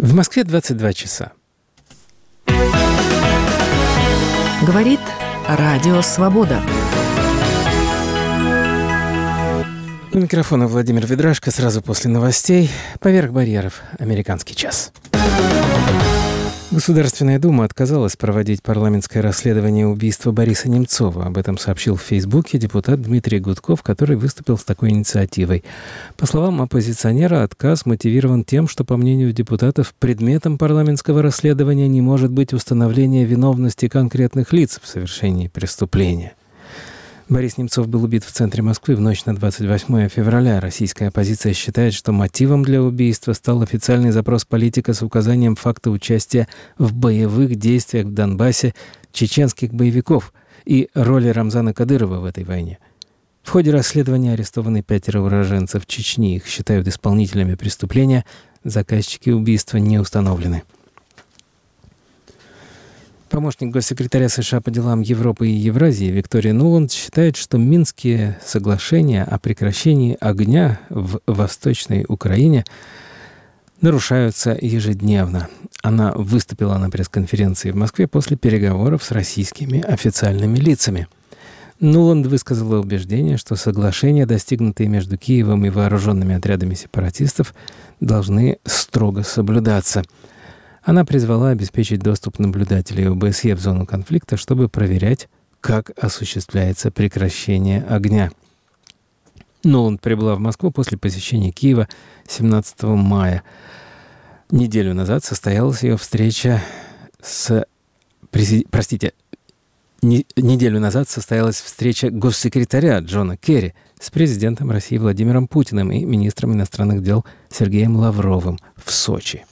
В Москве 22 часа. Говорит Радио Свобода. У микрофона Владимир Ведрашко. Сразу после новостей «Поверх барьеров. Американский час». Государственная Дума отказалась проводить парламентское расследование убийства Бориса Немцова. Об этом сообщил в Фейсбуке депутат Дмитрий Гудков, который выступил с такой инициативой. По словам оппозиционера, отказ мотивирован тем, что, по мнению депутатов, предметом парламентского расследования не может быть установление виновности конкретных лиц в совершении преступления. Борис Немцов был убит в центре Москвы в ночь на 28 февраля. Российская оппозиция считает, что мотивом для убийства стал официальный запрос политика с указанием факта участия в боевых действиях в Донбассе чеченских боевиков и роли Рамзана Кадырова в этой войне. В ходе расследования арестованы 5 уроженцев Чечни. Их считают исполнителями преступления. Заказчики убийства не установлены. Помощник госсекретаря США по делам Европы и Евразии Виктория Нуланд считает, что Минские соглашения о прекращении огня в Восточной Украине нарушаются ежедневно. Она выступила на пресс-конференции в Москве после переговоров с российскими официальными лицами. Нуланд высказала убеждение, что соглашения, достигнутые между Киевом и вооруженными отрядами сепаратистов, должны строго соблюдаться. Она призвала обеспечить доступ наблюдателей ОБСЕ в зону конфликта, чтобы проверять, как осуществляется прекращение огня. Нуланд прибыла в Москву после посещения Киева 17 мая. Неделю назад состоялась ее встреча Неделю назад состоялась встреча госсекретаря Джона Керри с президентом России Владимиром Путиным и министром иностранных дел Сергеем Лавровым в Сочи.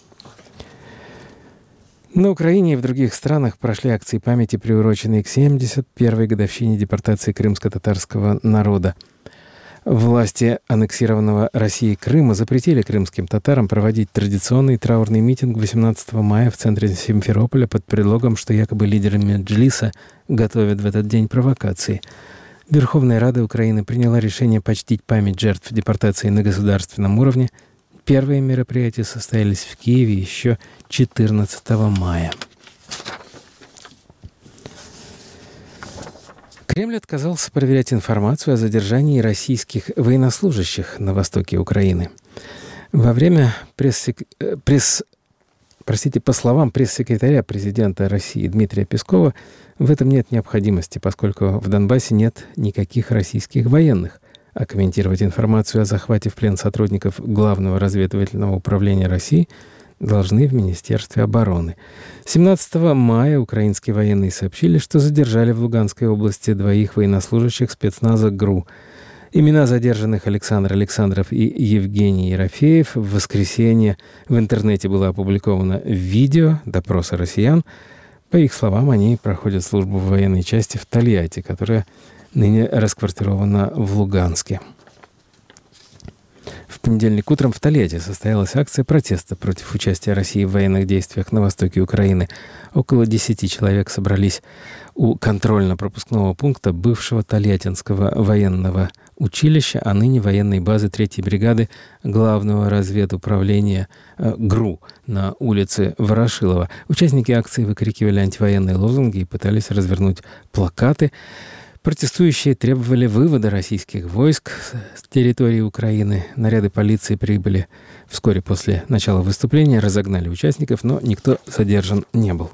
На Украине и в других странах прошли акции памяти, приуроченные к 71-й годовщине депортации крымско-татарского народа. Власти аннексированного Россией Крыма запретили крымским татарам проводить традиционный траурный митинг 18 мая в центре Симферополя под предлогом, что якобы лидеры Меджлиса готовят в этот день провокации. Верховная Рада Украины приняла решение почтить память жертв депортации на государственном уровне. Первые мероприятия состоялись в Киеве еще 14 мая. Кремль отказался проверять информацию о задержании российских военнослужащих на востоке Украины. Во время по словам пресс-секретаря президента России Дмитрия Пескова, в этом нет необходимости, поскольку в Донбассе нет никаких российских военных. А комментировать информацию о захвате в плен сотрудников Главного разведывательного управления России должны в Министерстве обороны. 17 мая украинские военные сообщили, что задержали в Луганской области 2 военнослужащих спецназа ГРУ. Имена задержанных Александр Александров и Евгений Ерофеев. В воскресенье в интернете было опубликовано видео допроса россиян. По их словам, они проходят службу в военной части в Тольятти, которая ныне расквартирована в Луганске. В понедельник утром в Тольятти состоялась акция протеста против участия России в военных действиях на востоке Украины. Около 10 человек собрались у контрольно-пропускного пункта бывшего Тольяттинского военного училища, а ныне военной базы 3-й бригады Главного разведуправления ГРУ на улице Ворошилова. Участники акции выкрикивали антивоенные лозунги и пытались развернуть плакаты. Протестующие требовали вывода российских войск с территории Украины. Наряды полиции прибыли вскоре после начала выступления, разогнали участников, но никто задержан не был.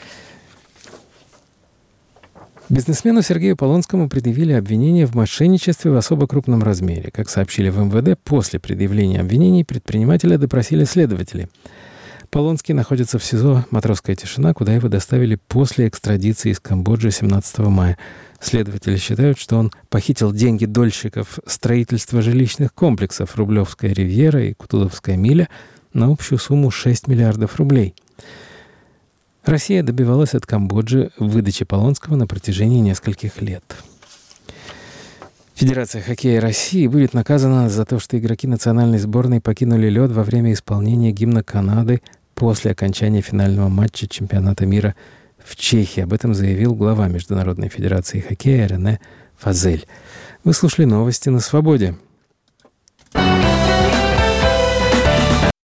Бизнесмену Сергею Полонскому предъявили обвинение в мошенничестве в особо крупном размере. Как сообщили в МВД, после предъявления обвинений предпринимателя допросили следователи. Полонский находится в СИЗО «Матросская тишина», куда его доставили после экстрадиции из Камбоджи 17 мая. Следователи считают, что он похитил деньги дольщиков строительства жилищных комплексов «Рублевская ривьера» и «Кутузовская миля» на общую сумму 6 миллиардов рублей. Россия добивалась от Камбоджи выдачи Полонского на протяжении нескольких лет. Федерация хоккея России будет наказана за то, что игроки национальной сборной покинули лед во время исполнения гимна Канады после окончания финального матча чемпионата мира в Чехии. Об этом заявил глава Международной федерации хоккея Рене Фазель. Вы слушали новости на Свободе.